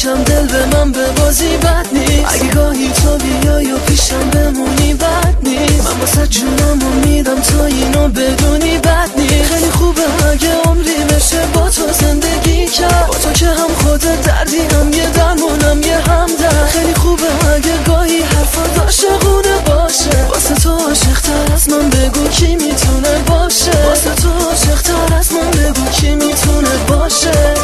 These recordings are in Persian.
یکم دل به من به بازی بد نیست. اگه گاهی تو بیای و پیشم بمونی بد نیست. من واسه جونم و میدم تا اینو بدونی بد نیست. خیلی خوبه اگه عمری بشه با تو زندگی کرد، با تو که هم خودت دردی هم یه درمونم یه همدرد. خیلی خوبه اگه گاهی حرفات عاشقونه باشه. واسه تو عاشق‌تر از من بگو کی میتونه باشه. واسه تو عاشق‌تر از من بگو کی میتونه باشه.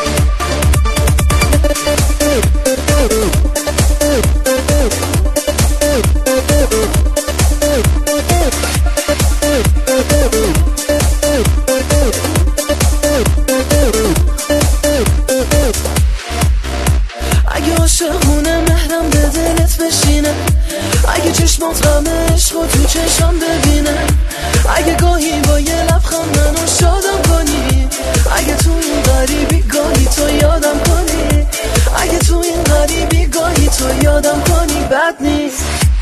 اگه عاشقونه مهرم به دلت بشینه، اگه چشمات غم عشق و تو چشم ببینه، اگه گاهی با یه لبخند منو شادم کنی، اگه تو این غریبی گاهی تو یادم کنی، اگه تو این غریبی گاهی تو یادم کنی بد نیست.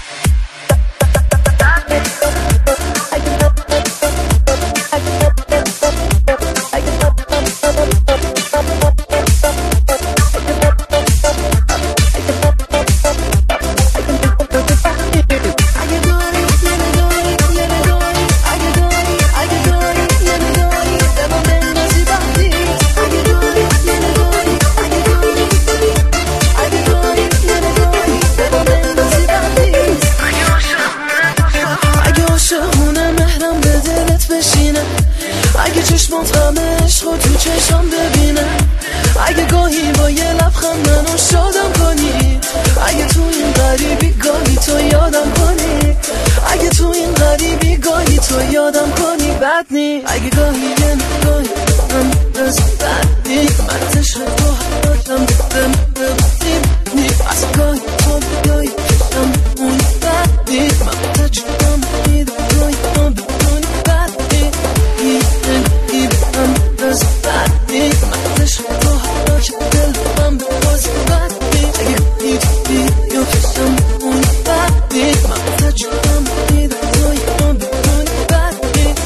اگه چشمات غم عشق و تو چشم ببینه، اگه گاهی با یه لبخند منو شادم کنی، اگه تو این غریبی گاهی تو یادم کنی، اگه تو این غریبی گاهی تو یادم کنی بد نیست. اگه گاهی یه نگاهی من بس بد نیست. من عشق تو هراشم بهم ببینی، از گاهی تو بیایی کشم اون بد نیست. من تا چونم میدم گاهی تو بدونی بد نیست. این من بس بد نیست. من عشق تو هراشم دل من به بازی بد نیست. اگه گاهی تو بیایی کشم اون بد نیست. من تا چونم میدم گاهی تو بدونی بد نیست.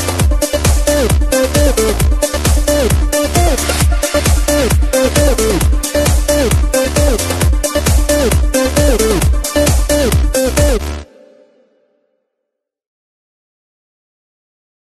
Hey,